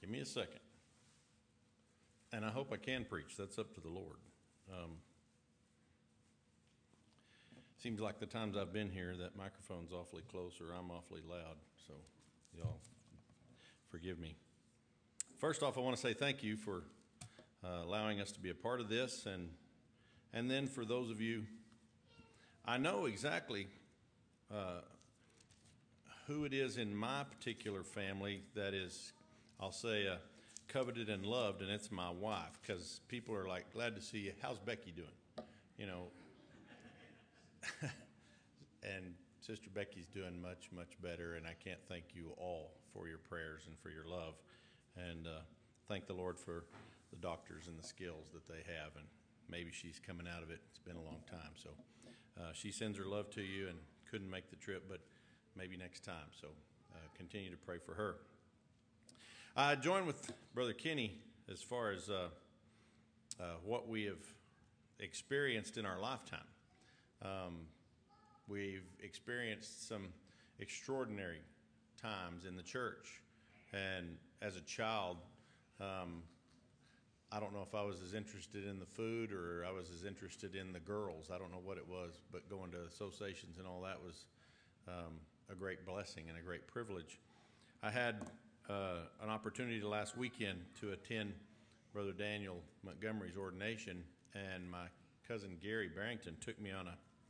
Give me a second. And I hope I can preach. That's up to the Lord. Seems like the times I've been here, that microphone's awfully close or I'm awfully loud. So y'all forgive me. First off, I want to say thank you for allowing us to be a part of this. And then for those of you, I know exactly who it is in my particular family that is, I'll say, coveted and loved, and it's my wife, because people are like, glad to see you. How's Becky doing? You know, and Sister Becky's doing much, much better, and I can't thank you all for your prayers and for your love, and thank the Lord for the doctors and the skills that they have, and maybe she's coming out of it. It's been a long time, so she sends her love to you and couldn't make the trip, but maybe next time, so continue to pray for her. I join with Brother Kenny as far as what we have experienced in our lifetime. We've experienced some extraordinary times in the church, and as a child, I don't know if I was as interested in the food or I was as interested in the girls. I don't know what it was, but going to associations and all that was a great blessing and a great privilege. I had an opportunity last weekend to attend Brother Daniel Montgomery's ordination, and my cousin Gary Barrington took me on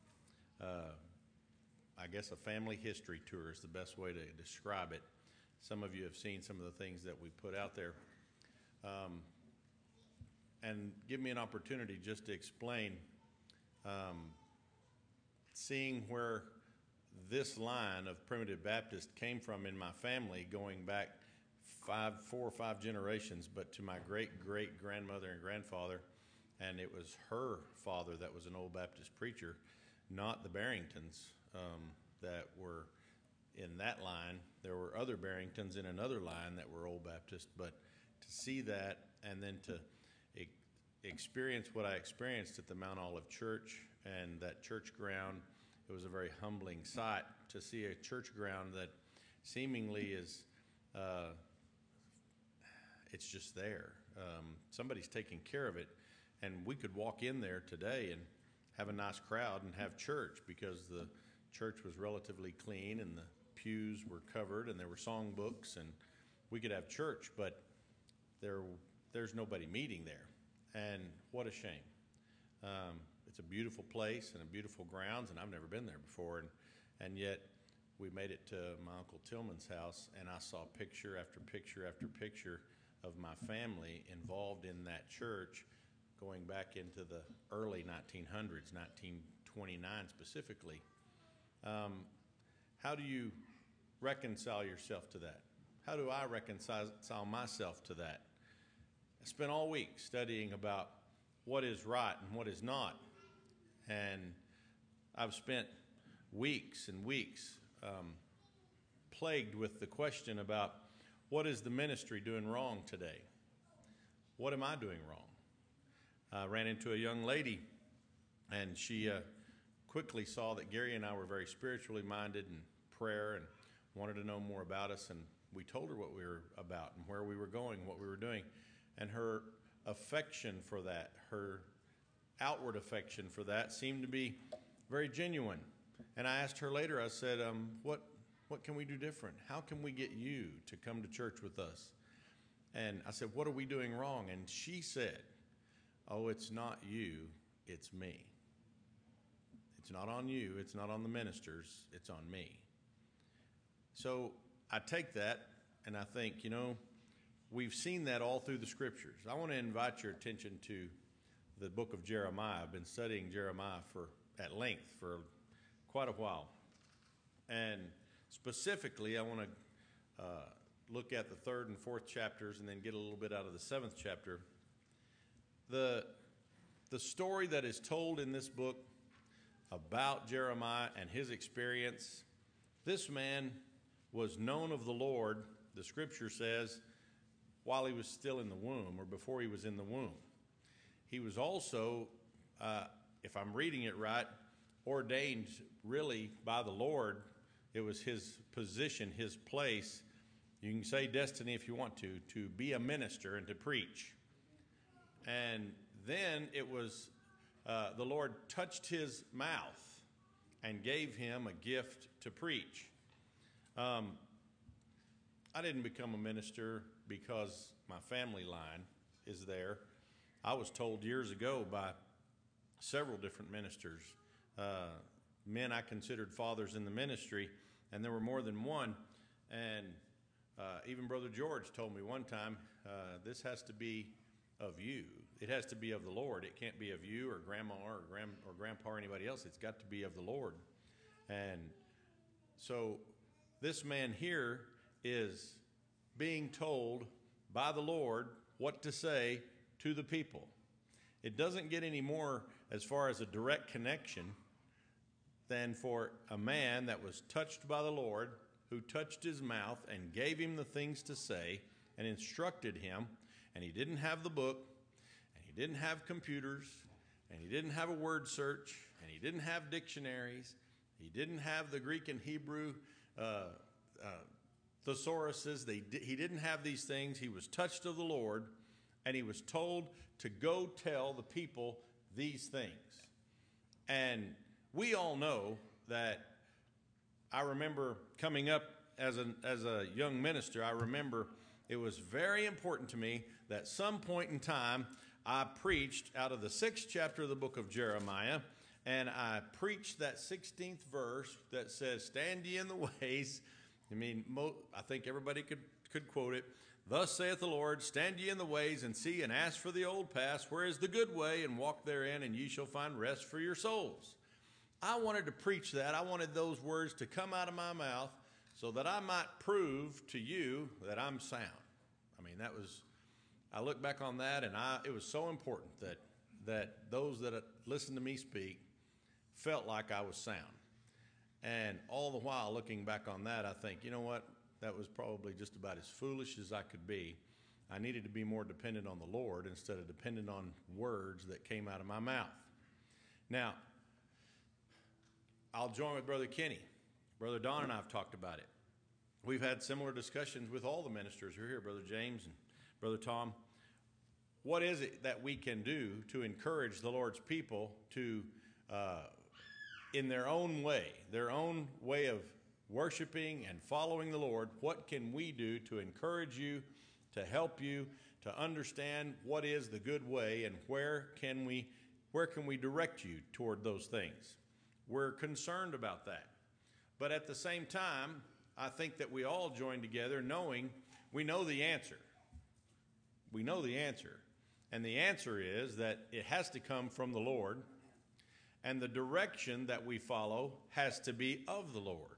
I guess a family history tour is the best way to describe it. Some of you have seen some of the things that we put out there. And give me an opportunity just to explain seeing where this line of Primitive Baptist came from in my family, going back 4 or 5 generations, but to my great-great-grandmother and grandfather, and it was her father that was an old Baptist preacher, not the Barringtons that were in that line. There were other Barringtons in another line that were old Baptist, but to see that and then to experience what I experienced at the Mount Olive Church and that church ground, it was a very humbling sight to see a church ground that seemingly is, it's just there. Somebody's taking care of it, and we could walk in there today and have a nice crowd and have church because the church was relatively clean and the pews were covered and there were song books, and we could have church, but there's nobody meeting there. And what a shame. It's a beautiful place and a beautiful grounds, and I've never been there before. And yet we made it to my Uncle Tillman's house, and I saw picture after picture after picture of my family involved in that church going back into the early 1900s, 1929 specifically. How do you reconcile yourself to that? How do I reconcile myself to that? I spent all week studying about what is right and what is not. And I've spent weeks and weeks plagued with the question about what is the ministry doing wrong today? What am I doing wrong? I ran into a young lady, and she quickly saw that Gary and I were very spiritually minded in prayer and wanted to know more about us. And we told her what we were about and where we were going, what we were doing. And her affection for that, her outward affection for that seemed to be very genuine. And I asked her later, I said, what can we do different? How can we get you to come to church with us? And I said, what are we doing wrong? And she said, oh, it's not you, it's me. It's not on you, it's not on the ministers, it's on me. So I take that and I think, we've seen that all through the scriptures. I want to invite your attention to the book of Jeremiah. I've been studying Jeremiah at length for quite a while. And specifically, I want to look at the 3rd and 4th chapters and then get a little bit out of the 7th chapter. The story that is told in this book about Jeremiah and his experience, this man was known of the Lord, the scripture says, while he was still in the womb or before he was in the womb. He was also, if I'm reading it right, ordained really by the Lord. It was his position, his place You can say destiny if you want to be a minister and to preach. And then it was the Lord touched his mouth and gave him a gift to preach. I didn't become a minister because my family line is there. I was told years ago by several different ministers, men I considered fathers in the ministry, and there were more than one. And even Brother George told me one time, this has to be of you. It has to be of the Lord. It can't be of you or grandma or grandpa or anybody else. It's got to be of the Lord. And so this man here is being told by the Lord what to say to the people. It doesn't get any more as far as a direct connection than for a man that was touched by the Lord, who touched his mouth and gave him the things to say and instructed him. And he didn't have the book, and he didn't have computers, and he didn't have a word search, and he didn't have dictionaries. He didn't have the Greek and Hebrew thesauruses. He didn't have these things. He was touched of the Lord, and he was told to go tell the people these things. And we all know that. I remember coming up as a young minister, I remember it was very important to me that some point in time I preached out of the 6th chapter of the book of Jeremiah, and I preached that 16th verse that says, "Stand ye in the ways." I mean, I think everybody could quote it. "Thus saith the Lord, stand ye in the ways, and see, and ask for the old paths, where is the good way, and walk therein, and ye shall find rest for your souls." I wanted to preach that. I wanted those words to come out of my mouth so that I might prove to you that I'm sound. I mean, I look back on that, and it was so important that those that listened to me speak felt like I was sound. And all the while, looking back on that, I think, you know what? That was probably just about as foolish as I could be. I needed to be more dependent on the Lord instead of dependent on words that came out of my mouth. Now, I'll join with Brother Kenny. Brother Don and I have talked about it. We've had similar discussions with all the ministers who are here, Brother James and Brother Tom. What is it that we can do to encourage the Lord's people to, in their own way of worshiping and following the Lord? What can we do to encourage you, to help you, to understand what is the good way, and where can we direct you toward those things? We're concerned about that. But at the same time, I think that we all join together knowing we know the answer. We know the answer. And the answer is that it has to come from the Lord, and the direction that we follow has to be of the Lord.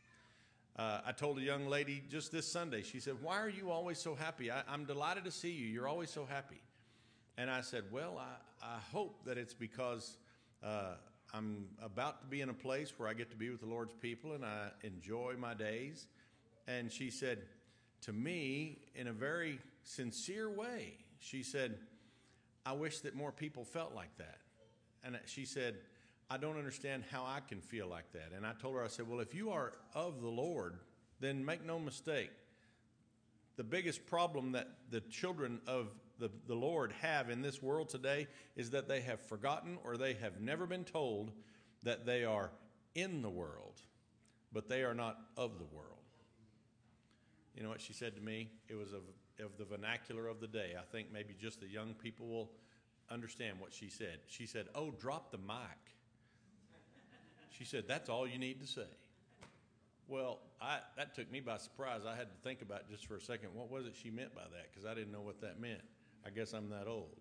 I told a young lady just this Sunday, she said, "Why are you always so happy? I'm delighted to see you. You're always so happy." And I said, "Well, I hope that it's because I'm about to be in a place where I get to be with the Lord's people and I enjoy my days." And she said to me in a very sincere way, she said, "I wish that more people felt like that." And she said, "I don't understand how I can feel like that." And I told her, I said, "Well, if you are of the Lord, then make no mistake. The biggest problem that the children of the Lord have in this world today is that they have forgotten, or they have never been told that they are in the world, but they are not of the world." You know what she said to me? It was of the vernacular of the day. I think maybe just the young people will understand what she said. She said, "Oh, drop the mic." She said, "That's all you need to say." Well, that took me by surprise. I had to think about it just for a second. What was it she meant by that? Because I didn't know what that meant. I guess I'm that old.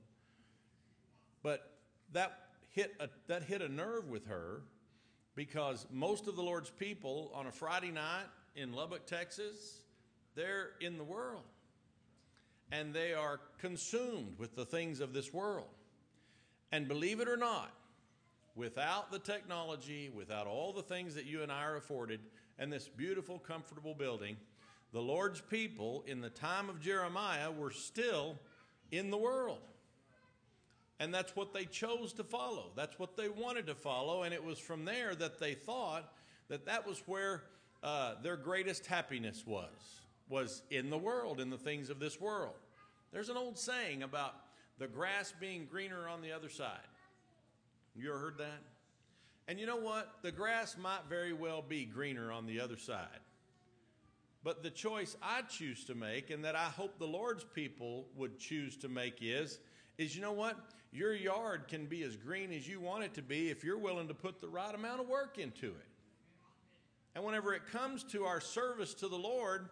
But that hit a nerve with her, because most of the Lord's people on a Friday night in Lubbock, Texas, they're in the world. And they are consumed with the things of this world. And believe it or not, without the technology, without all the things that you and I are afforded, and this beautiful, comfortable building, the Lord's people in the time of Jeremiah were still in the world. And that's what they chose to follow. That's what they wanted to follow. And it was from there that they thought that was where their greatest happiness was. was in the world, in the things of this world. There's an old saying about the grass being greener on the other side. You ever heard that? And you know what? The grass might very well be greener on the other side. But the choice I choose to make, and that I hope the Lord's people would choose to make is you know what? Your yard can be as green as you want it to be if you're willing to put the right amount of work into it. And whenever it comes to our service to the Lord,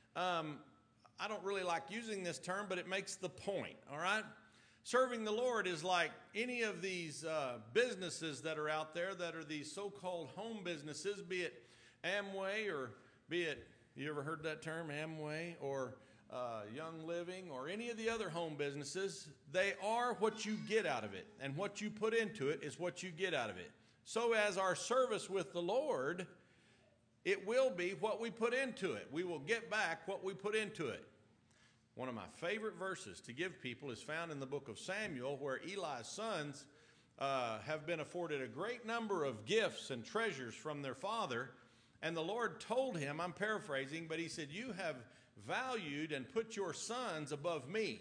I don't really like using this term, but it makes the point, all right? Serving the Lord is like any of these businesses that are out there that are these so-called home businesses, be it Amway or be it, you ever heard that term, Amway, or Young Living, or any of the other home businesses. They are what you get out of it, and what you put into it is what you get out of it. So as our service with the Lord, it will be what we put into it. We will get back what we put into it. One of my favorite verses to give people is found in the book of Samuel, where Eli's sons have been afforded a great number of gifts and treasures from their father. And the Lord told him, I'm paraphrasing, but he said, you have valued and put your sons above me.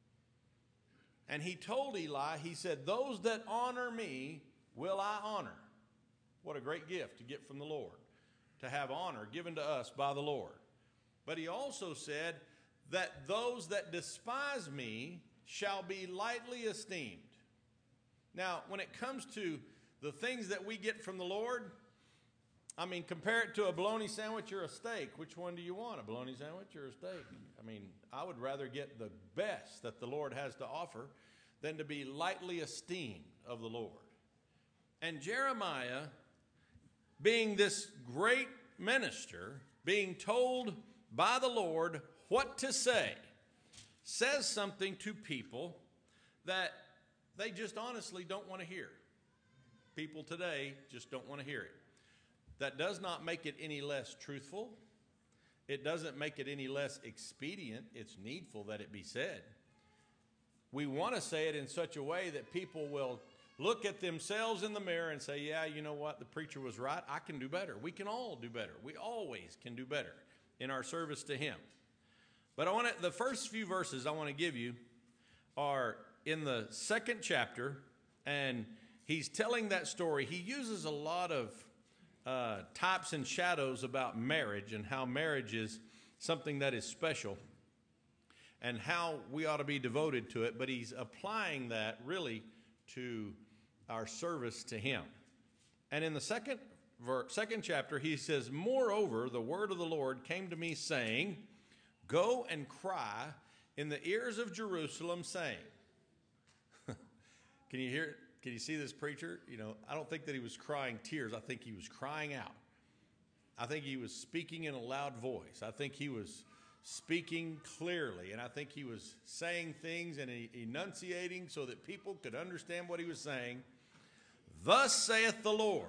And he told Eli, he said, those that honor me will I honor. What a great gift to get from the Lord, to have honor given to us by the Lord. But he also said that those that despise me shall be lightly esteemed. Now, when it comes to the things that we get from the Lord, I mean, compare it to a bologna sandwich or a steak. Which one do you want, a bologna sandwich or a steak? I mean, I would rather get the best that the Lord has to offer than to be lightly esteemed of the Lord. And Jeremiah, being this great minister, being told by the Lord what to say, says something to people that they just honestly don't want to hear. People today just don't want to hear it. That does not make it any less truthful. It doesn't make it any less expedient. It's needful that it be said. We want to say it in such a way that people will look at themselves in the mirror and say, yeah, you know what? The preacher was right. I can do better. We can all do better. We always can do better in our service to him. But the first few verses I want to give you are in the 2nd chapter, and he's telling that story. He uses a lot of types and shadows about marriage and how marriage is something that is special and how we ought to be devoted to it. But he's applying that really to our service to him. And in the second chapter, he says, moreover, the word of the Lord came to me saying, go and cry in the ears of Jerusalem, saying, can you hear it? Can you see this preacher? You know, I don't think that he was crying tears. I think he was crying out. I think he was speaking in a loud voice. I think he was speaking clearly. And I think he was saying things and enunciating so that people could understand what he was saying. Thus saith the Lord,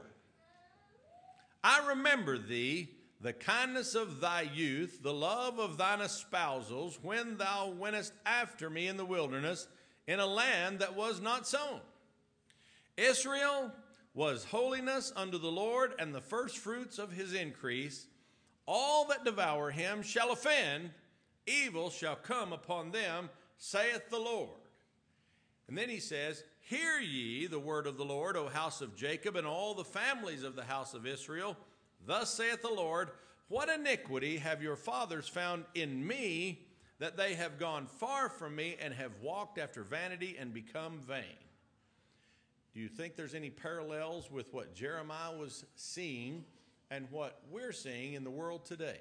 I remember thee, the kindness of thy youth, the love of thine espousals, when thou wentest after me in the wilderness, in a land that was not sown. Israel was holiness unto the Lord, and the firstfruits of his increase. All that devour him shall offend, evil shall come upon them, saith the Lord. And then he says, hear ye the word of the Lord, O house of Jacob, and all the families of the house of Israel. Thus saith the Lord, what iniquity have your fathers found in me, that they have gone far from me, and have walked after vanity, and become vain? Do you think there's any parallels with what Jeremiah was seeing and what we're seeing in the world today?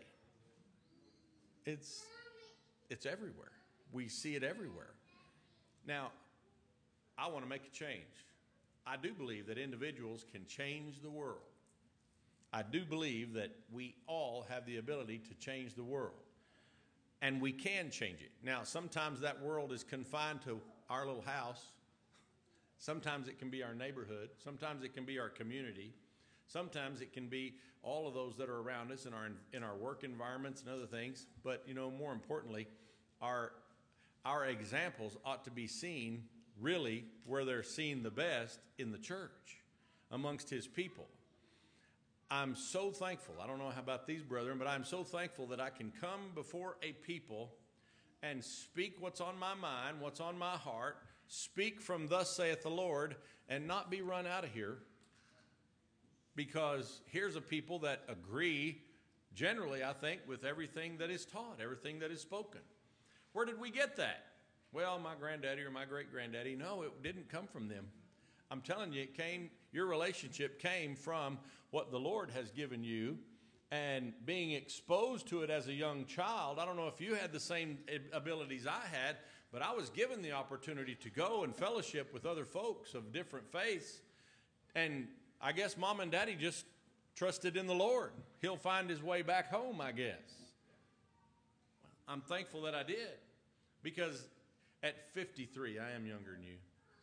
It's everywhere. We see it everywhere. Now, I want to make a change. I do believe that individuals can change the world. I do believe that we all have the ability to change the world. And we can change it. Now, sometimes that world is confined to our little house. Sometimes it can be our neighborhood. Sometimes it can be our community. Sometimes it can be all of those that are around us in our work environments and other things. But, you know, more importantly, our examples ought to be seen really where they're seen the best, in the church, amongst his people. I'm so thankful. I don't know how about these brethren, but I'm so thankful that I can come before a people and speak what's on my mind, what's on my heart, speak from thus saith the Lord, and not be run out of here. Because here's a people that agree, generally, I think, with everything that is taught, everything that is spoken. Where did we get that? Well, my granddaddy or my great-granddaddy. No, it didn't come from them. I'm telling you, your relationship came from what the Lord has given you, and being exposed to it as a young child. I don't know if you had the same abilities I had, but I was given the opportunity to go and fellowship with other folks of different faiths. And I guess Mom and Daddy just trusted in the Lord. He'll find his way back home, I guess. I'm thankful that I did, because at 53, I am younger than you.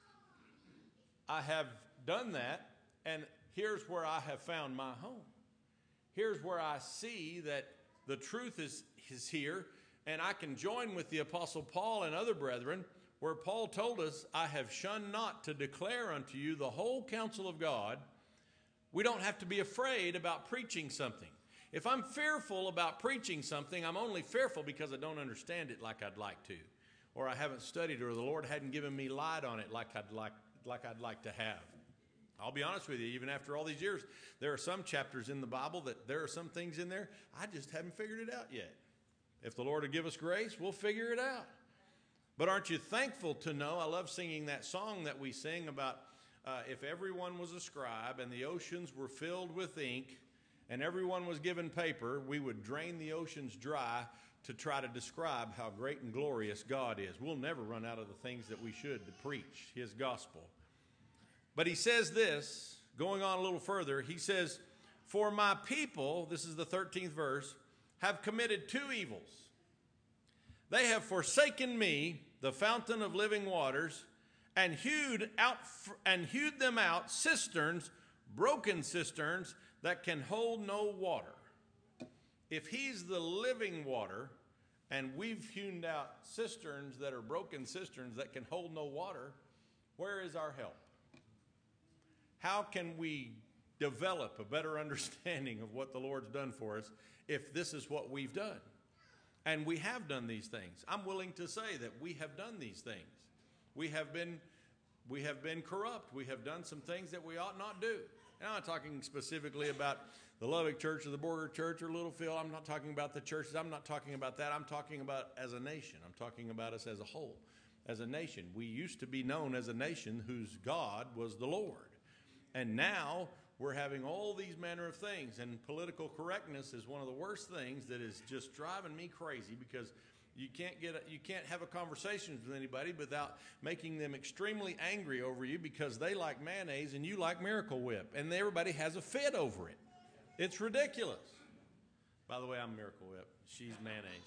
I have done that, and here's where I have found my home. Here's where I see that the truth is here, and I can join with the Apostle Paul and other brethren, where Paul told us, I have shunned not to declare unto you the whole counsel of God. We don't have to be afraid about preaching something. If I'm fearful about preaching something, I'm only fearful because I don't understand it like I'd like to, or I haven't studied, or the Lord hadn't given me light on it like I'd like to have. I'll be honest with you, even after all these years, there are some chapters in the Bible that there are some things in there I just haven't figured it out yet. If the Lord will give us grace, we'll figure it out. But aren't you thankful to know? I love singing that song that we sing about if everyone was a scribe and the oceans were filled with ink and everyone was given paper, we would drain the oceans dry to try to describe how great and glorious God is. We'll never run out of the things that we should to preach his gospel. But he says this, going on a little further, he says, for my people, this is the 13th verse, have committed two evils. They have forsaken me, the fountain of living waters, and hewed them out cisterns, broken cisterns that can hold no water. If he's the living water, and we've hewn out cisterns that are broken cisterns that can hold no water, where is our help? How can we develop a better understanding of what the Lord's done for us if this is what we've done? And we have done these things. I'm willing to say that we have done these things. We have been corrupt. We have done some things that we ought not do. And I'm not talking specifically about the Lubbock Church or the Borger Church or Littlefield. I'm not talking about the churches. I'm not talking about that. I'm talking about as a nation. I'm talking about us as a whole. As a nation, we used to be known as a nation whose God was the Lord. And now we're having all these manner of things, and political correctness is one of the worst things that is just driving me crazy, because you can't have a conversation with anybody without making them extremely angry over you because they like mayonnaise and you like Miracle Whip, and everybody has a fit over it. It's ridiculous. By the way, I'm Miracle Whip. She's mayonnaise.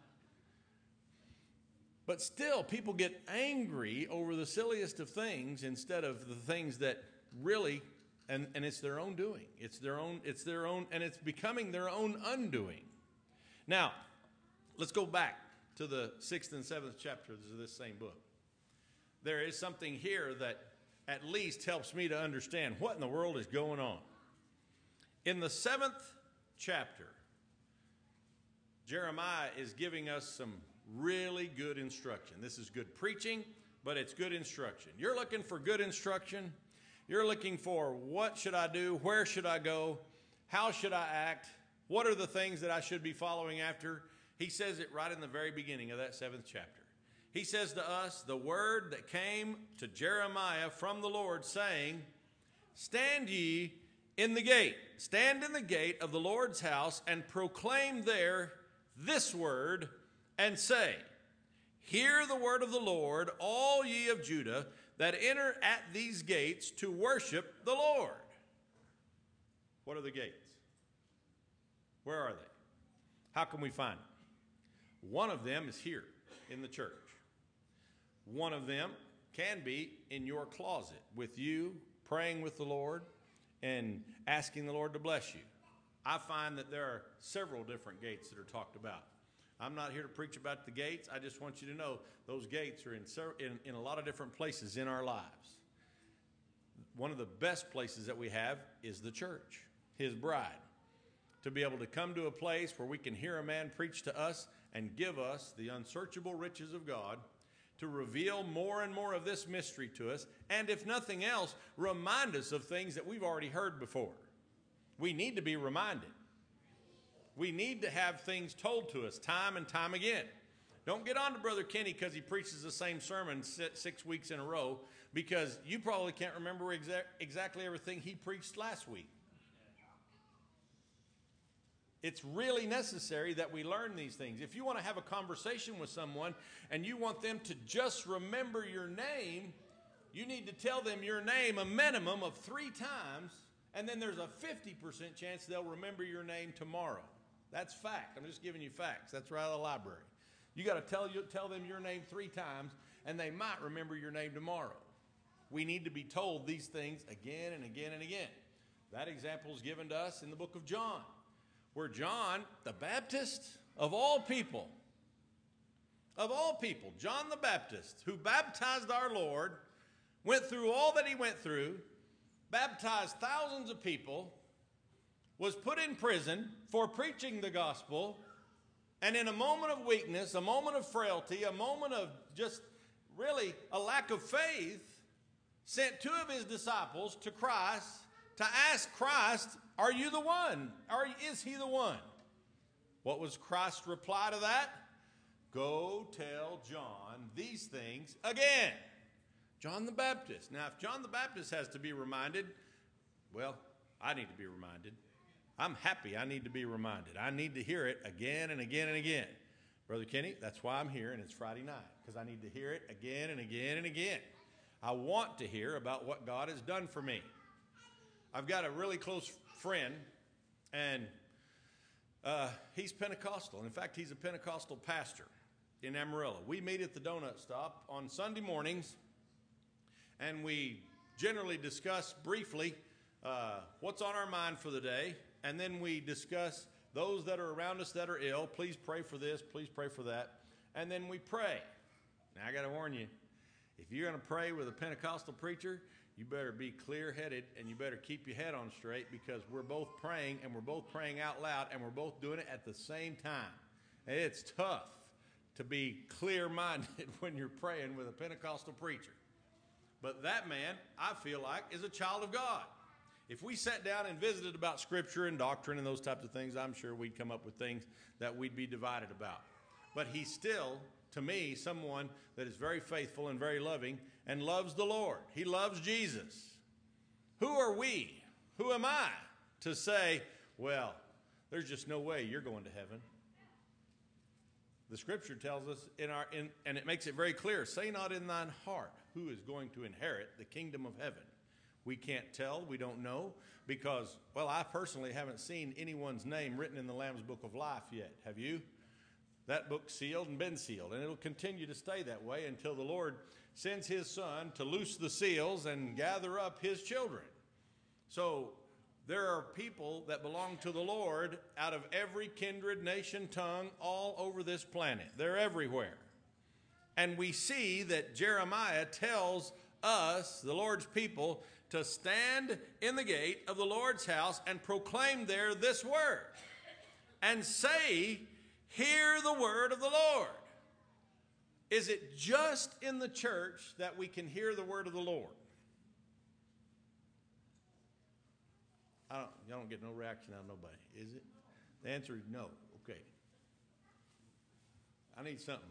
But still, people get angry over the silliest of things instead of the things that really, and it's their own doing. It's their own, and it's becoming their own undoing. Now, let's go back to the 6th and 7th chapters of this same book. There is something here that at least helps me to understand what in the world is going on. In the 7th chapter, Jeremiah is giving us some really good instruction. This is good preaching, but it's good instruction. You're looking for good instruction. You're looking for what should I do? Where should I go? How should I act? What are the things that I should be following after? He says it right in the very beginning of that 7th chapter. He says to us, the word that came to Jeremiah from the Lord, saying, stand ye in the gate. Stand in the gate of the Lord's house and proclaim there this word and say, hear the word of the Lord, all ye of Judah, that enter at these gates to worship the Lord. What are the gates? Where are they? How can we find them? One of them is here in the church. One of them can be in your closet with you, praying with the Lord and asking the Lord to bless you. I find that there are several different gates that are talked about. I'm not here to preach about the gates. I just want you to know those gates are in a lot of different places in our lives. One of the best places that we have is the church. his bride, to be able to come to a place where we can hear a man preach to us and give us the unsearchable riches of God, to reveal more and more of this mystery to us, and if nothing else, remind us of things that we've already heard before. We need to be reminded. We need to have things told to us time and time again. Don't get on to Brother Kenny because he preaches the same sermon 6 weeks in a row, because you probably can't remember exactly everything he preached last week. It's really necessary that we learn these things. If you want to have a conversation with someone and you want them to just remember your name, you need to tell them your name a minimum of 3 times, and then there's a 50% chance they'll remember your name tomorrow. That's fact. I'm just giving you facts. That's right out of the library. You got to tell them your name 3 times, and they might remember your name tomorrow. We need to be told these things again and again and again. That example is given to us in the book of John, where John the Baptist, of all people, John the Baptist, who baptized our Lord, went through all that he went through, baptized thousands of people, was put in prison for preaching the gospel, and in a moment of weakness, a moment of frailty, a moment of just really a lack of faith, sent 2 of his disciples to Christ to ask Christ, are you the one? Or is he the one? What was Christ's reply to that? Go tell John these things again. John the Baptist. Now, if John the Baptist has to be reminded, well, I need to be reminded. I'm happy I need to be reminded. I need to hear it again and again and again. Brother Kenny, that's why I'm here, and it's Friday night, because I need to hear it again and again and again. I want to hear about what God has done for me. I've got a really close friend, and he's Pentecostal. In fact, he's a Pentecostal pastor in Amarillo. We meet at the donut stop on Sunday mornings, and we generally discuss briefly what's on our mind for the day, and then we discuss those that are around us that are ill. Please pray for this, please pray for that, and then we pray. Now, I got to warn you, if you're going to pray with a Pentecostal preacher, you better be clear-headed and you better keep your head on straight, because we're both praying, and we're both praying out loud, and we're both doing it at the same time. And it's tough to be clear-minded when you're praying with a Pentecostal preacher. But that man, I feel like, is a child of God. If we sat down and visited about Scripture and doctrine and those types of things, I'm sure we'd come up with things that we'd be divided about. But he's still, to me, someone that is very faithful and very loving and loves the Lord. He loves Jesus. Who are we? Who am I to say, well, there's just no way you're going to heaven? The Scripture tells us, and it makes it very clear, say not in thine heart who is going to inherit the kingdom of heaven. We can't tell, we don't know, because, well, I personally haven't seen anyone's name written in the Lamb's Book of Life yet. Have you? That book's sealed and been sealed, and it'll continue to stay that way until the Lord sends his Son to loose the seals and gather up his children. So there are people that belong to the Lord out of every kindred, nation, tongue, all over this planet. They're everywhere. And we see that Jeremiah tells us, the Lord's people, to stand in the gate of the Lord's house and proclaim there this word and say, hear the word of the Lord. Is it just in the church that we can hear the word of the Lord? Y'all don't get no reaction out of nobody, is it? The answer is no. Okay. I need something.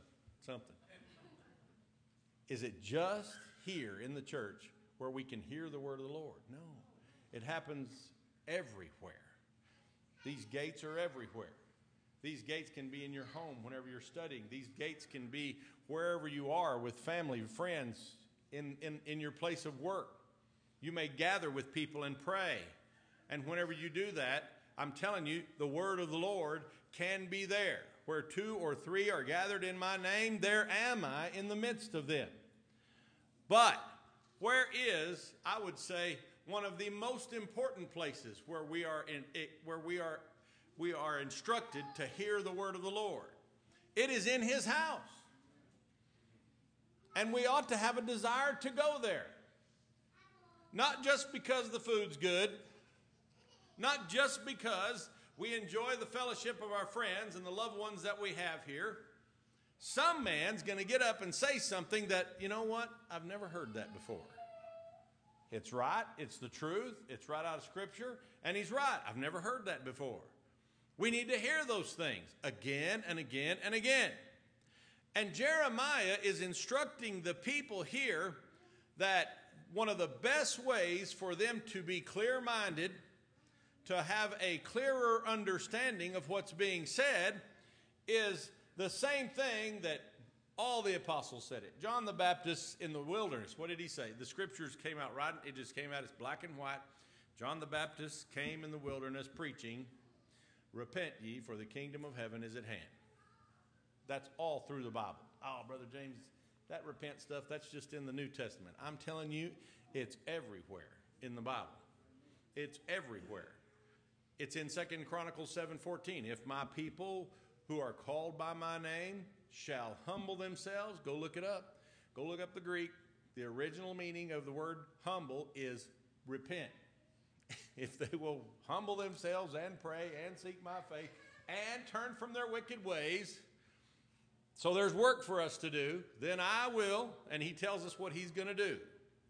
Is it just here in the church where we can hear the word of the Lord? No. It happens everywhere. These gates are everywhere. These gates can be in your home whenever you're studying. These gates can be wherever you are with family, friends, in your place of work. You may gather with people and pray. And whenever you do that, I'm telling you, the word of the Lord can be there. Where 2 or 3 are gathered in my name, there am I in the midst of them. But where is, I would say, one of the most important places where we are instructed to hear the word of the Lord? It is in his house. And we ought to have a desire to go there. Not just because the food's good, not just because we enjoy the fellowship of our friends and the loved ones that we have here. Some man's going to get up and say something that, you know what, I've never heard that before. It's right, it's the truth, it's right out of Scripture, and he's right. I've never heard that before. We need to hear those things again and again and again. And Jeremiah is instructing the people here that one of the best ways for them to be clear-minded, to have a clearer understanding of what's being said, is the same thing that all the apostles said it. John the Baptist in the wilderness, what did he say? The Scriptures came out right, it just came out as black and white. John the Baptist came in the wilderness preaching, repent ye, for the kingdom of heaven is at hand. That's all through the Bible. Oh, Brother James, that repent stuff, that's just in the New Testament. I'm telling you, it's everywhere in the Bible. It's everywhere. It's in 2 Chronicles 7:14. If my people who are called by my name shall humble themselves, go look it up. Go look up the Greek. The original meaning of the word humble is repent. If they will humble themselves and pray and seek my face and turn from their wicked ways, so there's work for us to do, then I will, and he tells us what he's going to do.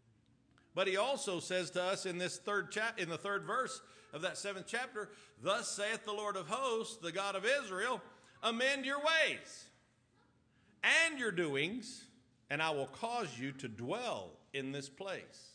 But he also says to us in this in the third verse of that 7th chapter, thus saith the Lord of hosts, the God of Israel, amend your ways and your doings, and I will cause you to dwell in this place.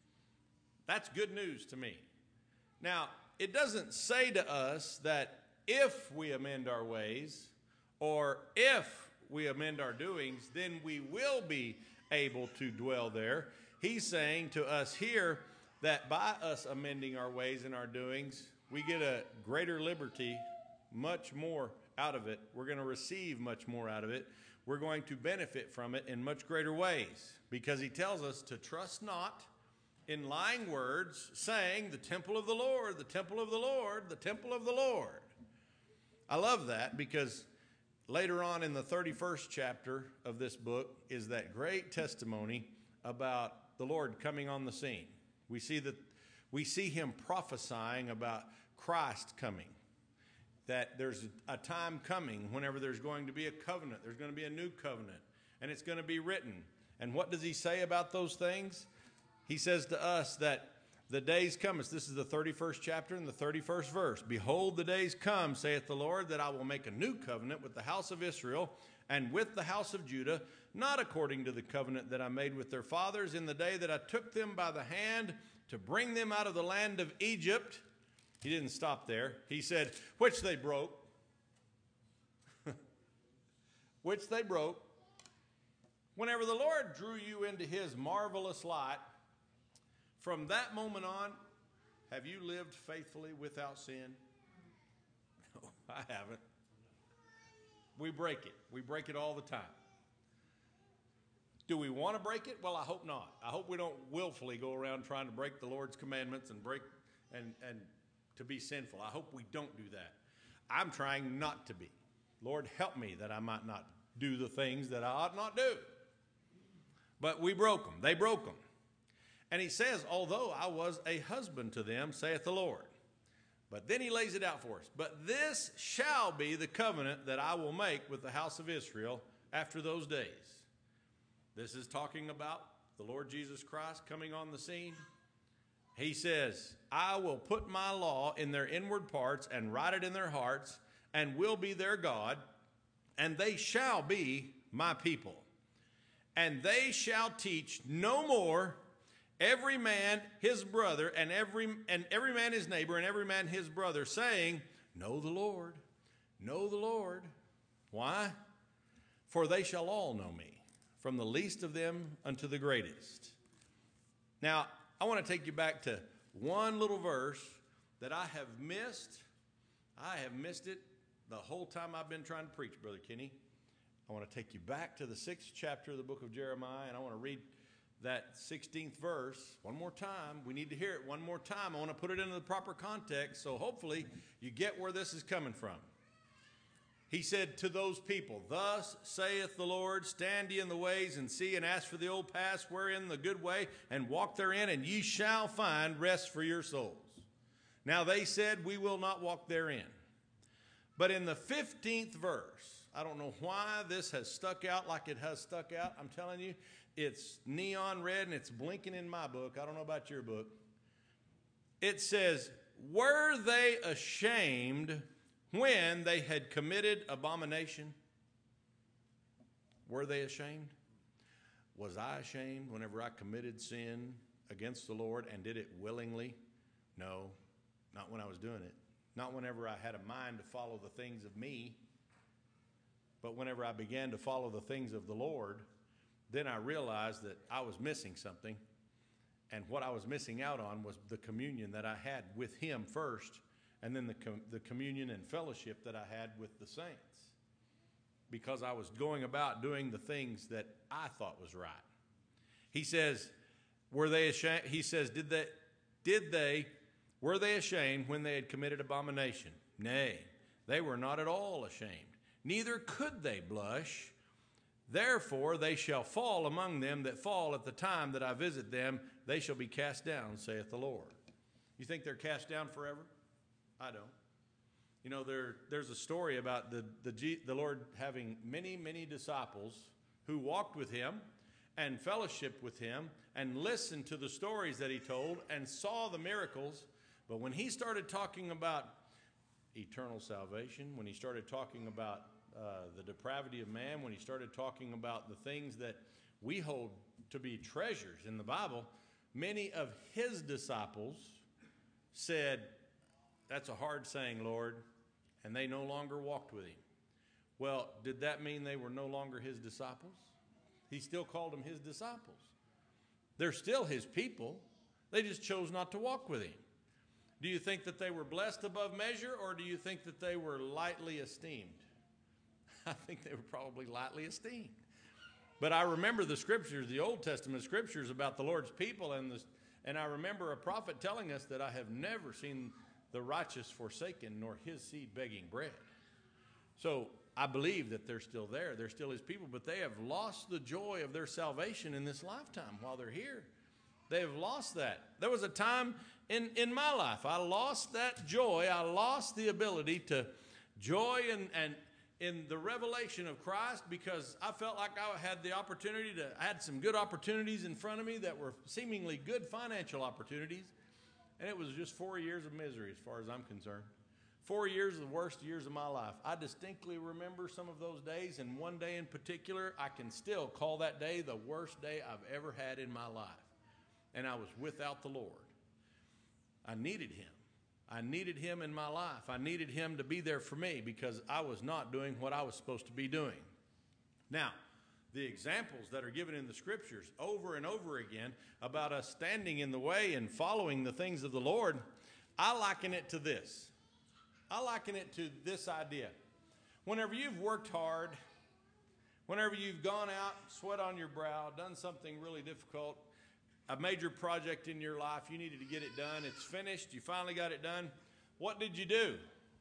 That's good news to me. Now, it doesn't say to us that if we amend our ways or if we amend our doings, then we will be able to dwell there. He's saying to us here that by us amending our ways and our doings, we get a greater liberty, much more out of it. We're going to receive much more out of it. We're going to benefit from it in much greater ways, because he tells us to trust not in lying words, saying, the temple of the Lord, the temple of the Lord, the temple of the Lord. I love that, because later on in the 31st chapter of this book is that great testimony about the Lord coming on the scene. We see him prophesying about Christ coming, that there's a time coming whenever there's going to be a covenant, there's going to be a new covenant, and it's going to be written. And what does he say about those things? He says to us that the days come, this is the 31st chapter and the 31st verse. Behold, the days come, saith the Lord, that I will make a new covenant with the house of Israel and with the house of Judah, not according to the covenant that I made with their fathers in the day that I took them by the hand to bring them out of the land of Egypt. He didn't stop there. He said, which they broke. Which they broke. Whenever the Lord drew you into his marvelous light, from that moment on, have you lived faithfully without sin? No, I haven't. We break it. We break it all the time. Do we want to break it? Well, I hope not. I hope we don't willfully go around trying to break the Lord's commandments and break and to be sinful. I hope we don't do that. I'm trying not to be. Lord, help me that I might not do the things that I ought not do. But we broke them. They broke them. And he says, although I was a husband to them, saith the Lord. But then he lays it out for us. But this shall be the covenant that I will make with the house of Israel after those days. This is talking about the Lord Jesus Christ coming on the scene. He says, I will put my law in their inward parts and write it in their hearts, and will be their God, and they shall be my people. And they shall teach no more every man his brother, and every man his neighbor, and every man his brother, saying, know the Lord, know the Lord. Why? For they shall all know me, from the least of them unto the greatest. Now, I want to take you back to one little verse that I have missed. I have missed it the whole time I've been trying to preach, Brother Kenny. I want to take you back to the 6th chapter of the book of Jeremiah, and I want to read that 16th verse one more time. We need to hear it one more time. I want to put it into the proper context, so hopefully you get where this is coming from. He said to those people, thus saith the Lord, stand ye in the ways and see and ask for the old paths wherein the good way, and walk therein, and ye shall find rest for your souls. Now they said, we will not walk therein. But in the 15th verse, I don't know why this has stuck out like it has stuck out. I'm telling you, it's neon red and it's blinking in my book. I don't know about your book. It says, were they ashamed when they had committed abomination? Were they ashamed? Was I ashamed whenever I committed sin against the Lord and did it willingly? No, not when I was doing it. Not whenever I had a mind to follow the things of me. But whenever I began to follow the things of the Lord, then I realized that I was missing something. And what I was missing out on was the communion that I had with Him first, and then the communion and fellowship that I had with the saints. Because I was going about doing the things that I thought was right. He says, were they ashamed? He says, were they ashamed when they had committed abomination? Nay, they were not at all ashamed. Neither could they blush. Therefore they shall fall among them that fall at the time that I visit them. They shall be cast down, saith the Lord. You think they're cast down forever? I don't. You know, there's a story about the Lord having many, many disciples who walked with Him and fellowshiped with Him and listened to the stories that He told and saw the miracles. But when He started talking about eternal salvation, when He started talking about the depravity of man, when He started talking about the things that we hold to be treasures in the Bible, many of His disciples said, that's a hard saying, Lord, and they no longer walked with Him. Well, did that mean they were no longer His disciples? He still called them His disciples. They're still His people. They just chose not to walk with Him. Do you think that they were blessed above measure, or do you think that they were lightly esteemed? I think they were probably lightly esteemed. But I remember the scriptures, the Old Testament scriptures about the Lord's people, and I remember a prophet telling us that I have never seen the righteous forsaken, nor his seed begging bread. So I believe that they're still there. They're still His people, but they have lost the joy of their salvation in this lifetime while they're here. They have lost that. There was a time in my life I lost that joy. I lost the ability to joy and in the revelation of Christ, because I felt like I had the opportunity I had some good opportunities in front of me that were seemingly good financial opportunities. And it was just 4 years of misery as far as I'm concerned. 4 years of the worst years of my life. I distinctly remember some of those days, and one day in particular, I can still call that day the worst day I've ever had in my life. And I was without the Lord. I needed Him. I needed Him in my life. I needed Him to be there for me because I was not doing what I was supposed to be doing. Now, the examples that are given in the scriptures over and over again about us standing in the way and following the things of the Lord, I liken it to this. I liken it to this idea. Whenever you've worked hard, whenever you've gone out, sweat on your brow, done something really difficult, a major project in your life, you needed to get it done, it's finished, you finally got it done, what did you do?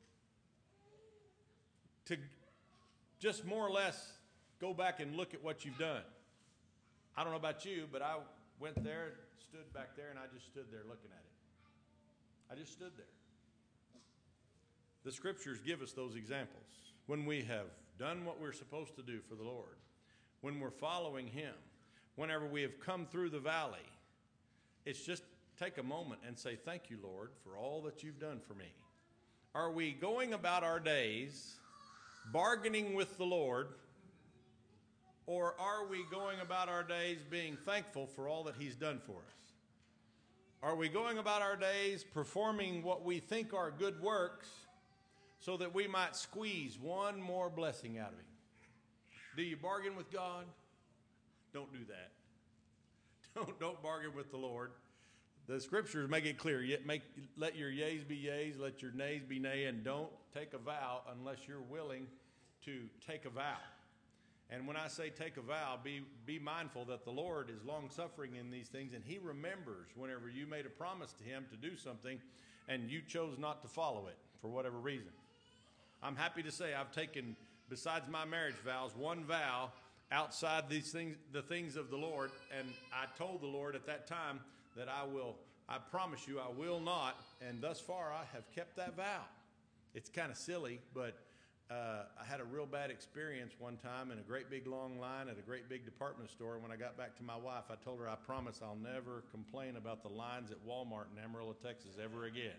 To just more or less go back and look at what you've done. I don't know about you, but I went there, stood back there, and I just stood there looking at it. I just stood there. The scriptures give us those examples. When we have done what we're supposed to do for the Lord, when we're following Him, whenever we have come through the valley, it's just take a moment and say, thank you, Lord, for all that you've done for me. Are we going about our days bargaining with the Lord, or are we going about our days being thankful for all that He's done for us? Are we going about our days performing what we think are good works so that we might squeeze one more blessing out of Him? Do you bargain with God? Don't do that. Don't bargain with the Lord. The scriptures make it clear. Let your yeas be yeas, let your nays be nay, and don't take a vow unless you're willing to take a vow. And when I say take a vow, be mindful that the Lord is long-suffering in these things, and He remembers whenever you made a promise to Him to do something and you chose not to follow it for whatever reason. I'm happy to say I've taken, besides my marriage vows, one vow outside these things, the things of the Lord, and I told the Lord at that time that I I promise you I will not, and thus far I have kept that vow. It's kind of silly, but I had a real bad experience one time in a great big long line at a great big department store, and when I got back to my wife, I told her I promise I'll never complain about the lines at Walmart in Amarillo, Texas ever again.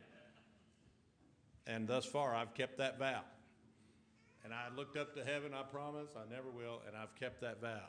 And thus far I've kept that vow. And I looked up to heaven, I promise I never will, and I've kept that vow.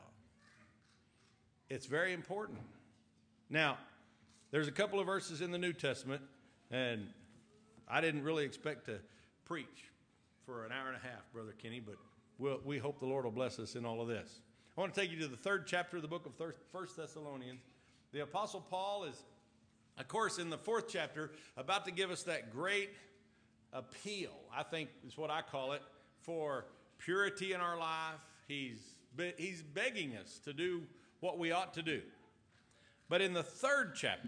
It's very important. Now, there's a couple of verses in the New Testament, and I didn't really expect to preach for an hour and a half, Brother Kenny, but we hope the Lord will bless us in all of this. I want to take you to the 3rd chapter of the book of 1 Thessalonians. The Apostle Paul is, of course, in the 4th chapter, about to give us that great appeal, I think is what I call it, for purity in our life. He's begging us to do what we ought to do. But in the 3rd chapter,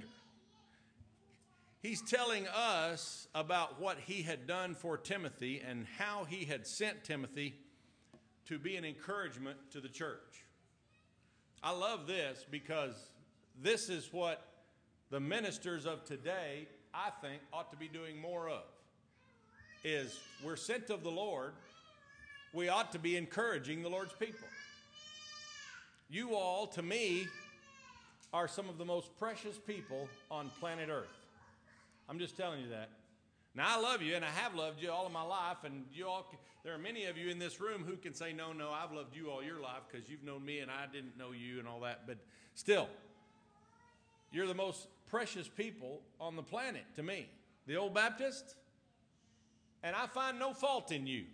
he's telling us about what he had done for Timothy and how he had sent Timothy to be an encouragement to the church. I love this because this is what the ministers of today, I think, ought to be doing more of. Is we're sent of the Lord, we ought to be encouraging the Lord's people. You all, to me, are some of the most precious people on planet Earth. I'm just telling you that. Now, I love you, and I have loved you all of my life, and there are many of you in this room who can say, no, I've loved you all your life because you've known me and I didn't know you and all that. But still, you're the most precious people on the planet to me. The old Baptist, and I find no fault in you.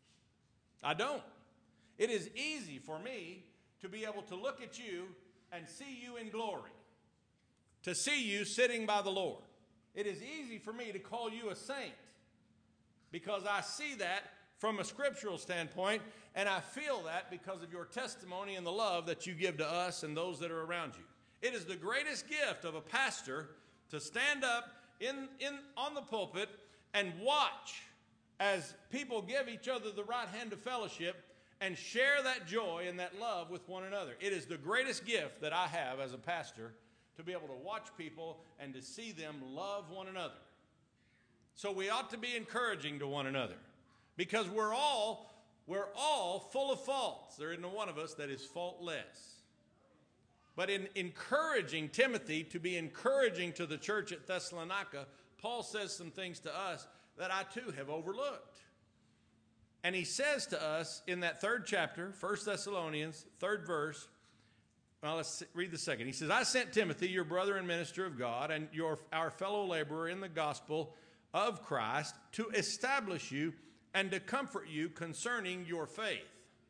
I don't. It is easy for me to be able to look at you and see you in glory, to see you sitting by the Lord. It is easy for me to call you a saint because I see that from a scriptural standpoint, and I feel that because of your testimony and the love that you give to us and those that are around you. It is the greatest gift of a pastor to stand up on the pulpit and watch as people give each other the right hand of fellowship and share that joy and that love with one another. It is the greatest gift that I have as a pastor, to be able to watch people and to see them love one another. So we ought to be encouraging to one another because we're all full of faults. There isn't one of us that is faultless. But in encouraging Timothy to be encouraging to the church at Thessalonica, Paul says some things to us that I too have overlooked. And he says to us in that 3rd chapter, 1 Thessalonians, 3rd verse, well, let's read the 2nd. He says, I sent Timothy, your brother and minister of God, and our fellow laborer in the gospel of Christ, to establish you and to comfort you concerning your faith,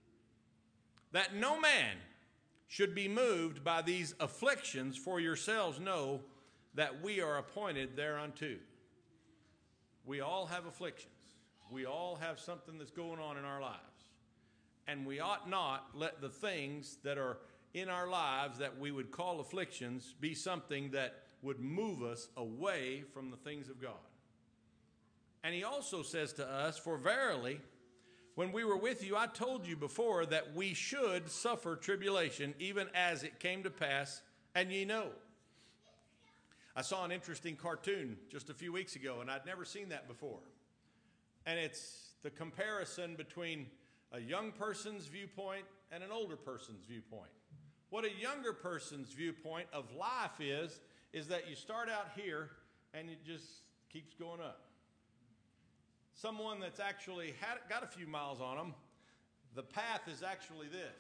that no man should be moved by these afflictions, for yourselves know that we are appointed thereunto. We all have afflictions. We all have something that's going on in our lives. And we ought not let the things that are in our lives that we would call afflictions be something that would move us away from the things of God. And he also says to us, for verily, when we were with you, I told you before that we should suffer tribulation, even as it came to pass, and ye know. I saw an interesting cartoon just a few weeks ago, and I'd never seen that before. And it's the comparison between a young person's viewpoint and an older person's viewpoint. What a younger person's viewpoint of life is that you start out here and it just keeps going up. Someone that's actually got a few miles on them, the path is actually this.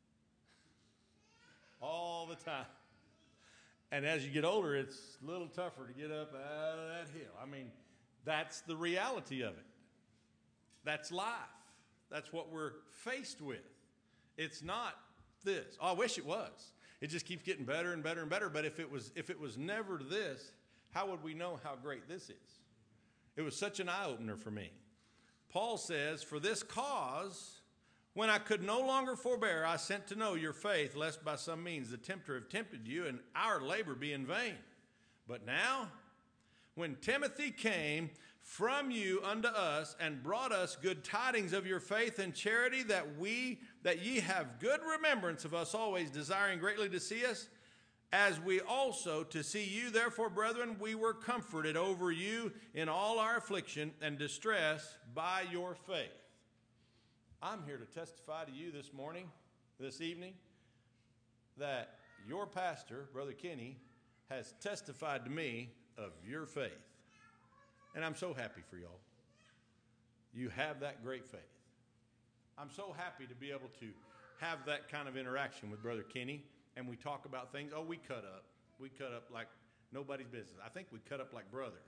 All the time. And as you get older, it's a little tougher to get up out of that hill. I mean, that's the reality of it. That's life. That's what we're faced with. It's not this. Oh, I wish it was. It just keeps getting better and better and better. But if it was never this, how would we know how great this is? It was such an eye-opener for me. Paul says, for this cause, when I could no longer forbear, I sent to know your faith, lest by some means the tempter have tempted you, and our labor be in vain. But now, when Timothy came from you unto us and brought us good tidings of your faith and charity, that ye have good remembrance of us always, desiring greatly to see us, As we also to see you, therefore, brethren, we were comforted over you in all our affliction and distress by your faith. I'm here to testify to you this evening, that your pastor, Brother Kenny, has testified to me of your faith. And I'm so happy for y'all. You have that great faith. I'm so happy to be able to have that kind of interaction with Brother Kenny, and we talk about things. Oh, we cut up. We cut up like nobody's business. I think we cut up like brothers.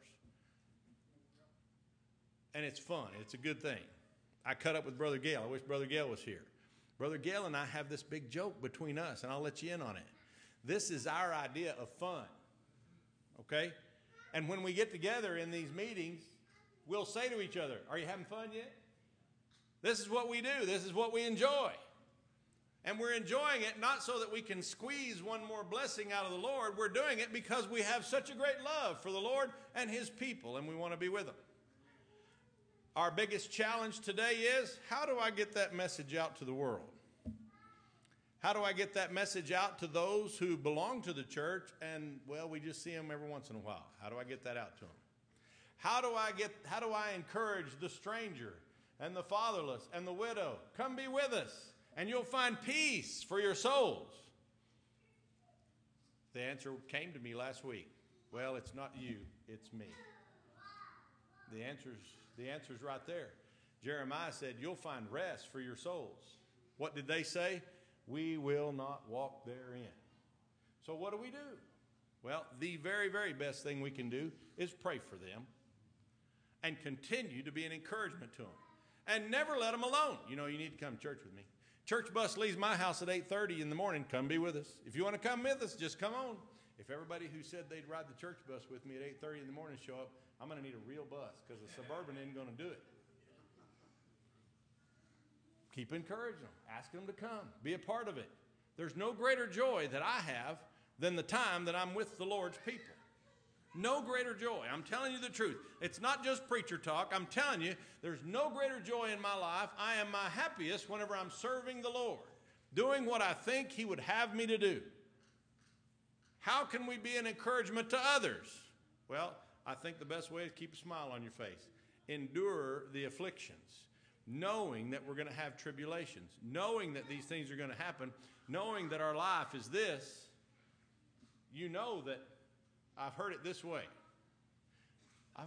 And it's fun. It's a good thing. I cut up with Brother Gale. I wish Brother Gale was here. Brother Gale and I have this big joke between us, and I'll let you in on it. This is our idea of fun, okay? And when we get together in these meetings, we'll say to each other, are you having fun yet? This is what we do. This is what we enjoy. And we're enjoying it not so that we can squeeze one more blessing out of the Lord. We're doing it because we have such a great love for the Lord and His people, and we want to be with them. Our biggest challenge today is, how do I get that message out to the world? How do I get that message out to those who belong to the church and, well, we just see them every once in a while? How do I get that out to them? How do I encourage the stranger and the fatherless and the widow? Come be with us, and you'll find peace for your souls. The answer came to me last week. Well, it's not you, it's me. The answer's right there. Jeremiah said, you'll find rest for your souls. What did they say? We will not walk therein. So what do? Well, the very, very best thing we can do is pray for them and continue to be an encouragement to them. And never let them alone. You know, you need to come to church with me. Church bus leaves my house at 8:30 in the morning. Come be with us. If you want to come with us, just come on. If everybody who said they'd ride the church bus with me at 8:30 in the morning show up, I'm going to need a real bus because a Suburban isn't going to do it. Keep encouraging them. Ask them to come. Be a part of it. There's no greater joy that I have than the time that I'm with the Lord's people. No greater joy. I'm telling you the truth. It's not just preacher talk. I'm telling you, there's no greater joy in my life. I am my happiest whenever I'm serving the Lord, doing what I think He would have me to do. How can we be an encouragement to others? Well, I think the best way is keep a smile on your face. Endure the afflictions, knowing that we're going to have tribulations, knowing that these things are going to happen, knowing that our life is this. You know that I've heard it this way. I'm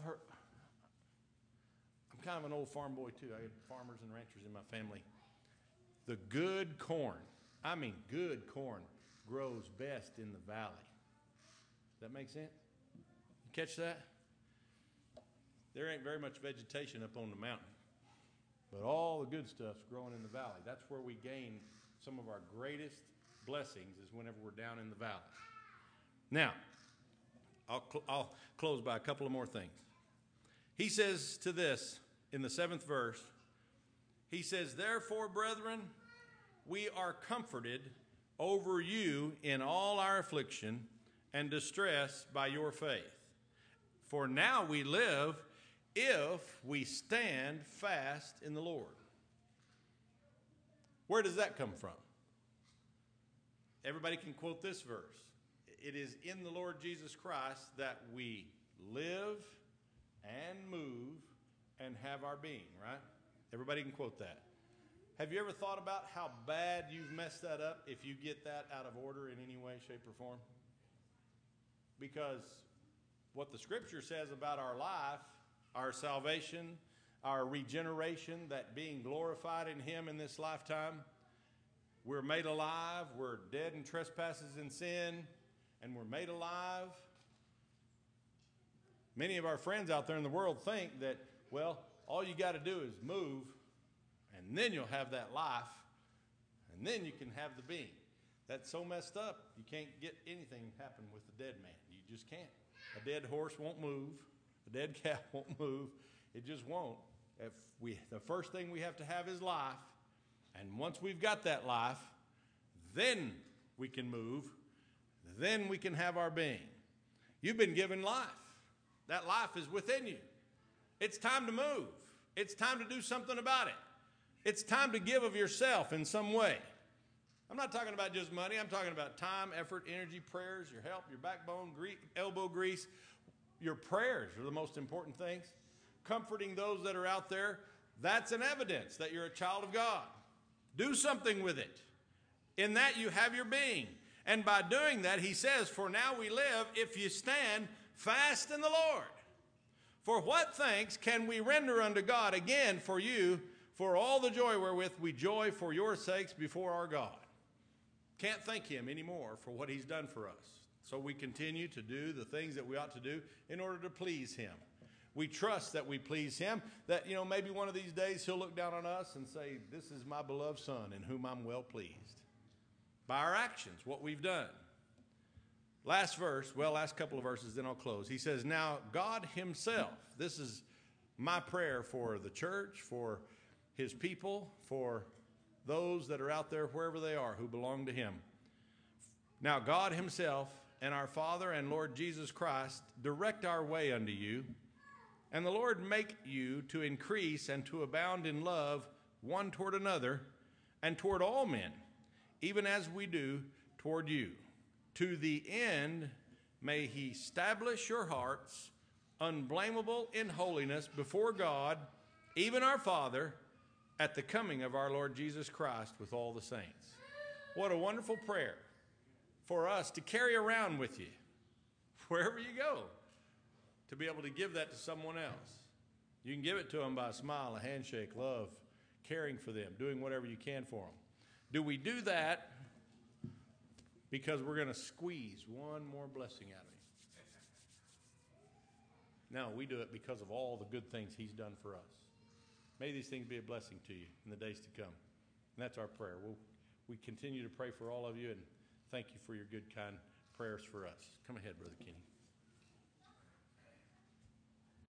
kind of an old farm boy too. I had farmers and ranchers in my family. The good corn, I mean good corn, grows best in the valley. Does that make sense? You catch that? There ain't very much vegetation up on the mountain, but all the good stuff's growing in the valley. That's where we gain some of our greatest blessings, is whenever we're down in the valley. Now, I'll close by a couple of more things. He says to this in the 7th verse, he says, therefore, brethren, we are comforted over you in all our affliction and distress by your faith. For now we live if we stand fast in the Lord. Where does that come from? Everybody can quote this verse. It is in the Lord Jesus Christ that we live and move and have our being, right? Everybody can quote that. Have you ever thought about how bad you've messed that up if you get that out of order in any way, shape, or form? Because what the Scripture says about our life, our salvation, our regeneration, that being glorified in Him in this lifetime, we're made alive, we're dead in trespasses and sin, and we're made alive. Many of our friends out there in the world think that, well, all you got to do is move, and then you'll have that life, and then you can have the being. That's so messed up, you can't get anything happen with a dead man. You just can't. A dead horse won't move. A dead cow won't move. It just won't. The first thing we have to have is life, and once we've got that life, then we can move. Then we can have our being. You've been given life. That life is within you. It's time to move. It's time to do something about it. It's time to give of yourself in some way. I'm not talking about just money. I'm talking about time, effort, energy, prayers, your help, your backbone, elbow grease. Your prayers are the most important things. Comforting those that are out there, that's an evidence that you're a child of God. Do something with it. In that you have your being. And by doing that, he says, for now we live if you stand fast in the Lord. For what thanks can we render unto God again for you, for all the joy wherewith we joy for your sakes before our God? Can't thank him anymore for what he's done for us. So we continue to do the things that we ought to do in order to please him. We trust that we please him, that, maybe one of these days he'll look down on us and say, this is my beloved son in whom I'm well pleased. By our actions, what we've done. Last couple of verses, then I'll close. He says, now God himself, this is my prayer for the church, for his people, for those that are out there wherever they are who belong to him. Now God himself and our Father and Lord Jesus Christ direct our way unto you, and the Lord make you to increase and to abound in love one toward another and toward all men, even as we do toward you. To the end may he establish your hearts unblameable in holiness before God, even our Father, at the coming of our Lord Jesus Christ with all the saints. What a wonderful prayer for us to carry around with you wherever you go, to be able to give that to someone else. You can give it to them by a smile, a handshake, love, caring for them, doing whatever you can for them. Do we do that because we're going to squeeze one more blessing out of him? No, we do it because of all the good things he's done for us. May these things be a blessing to you in the days to come. And that's our prayer. We continue to pray for all of you, and thank you for your good, kind prayers for us. Come ahead, Brother Kenny.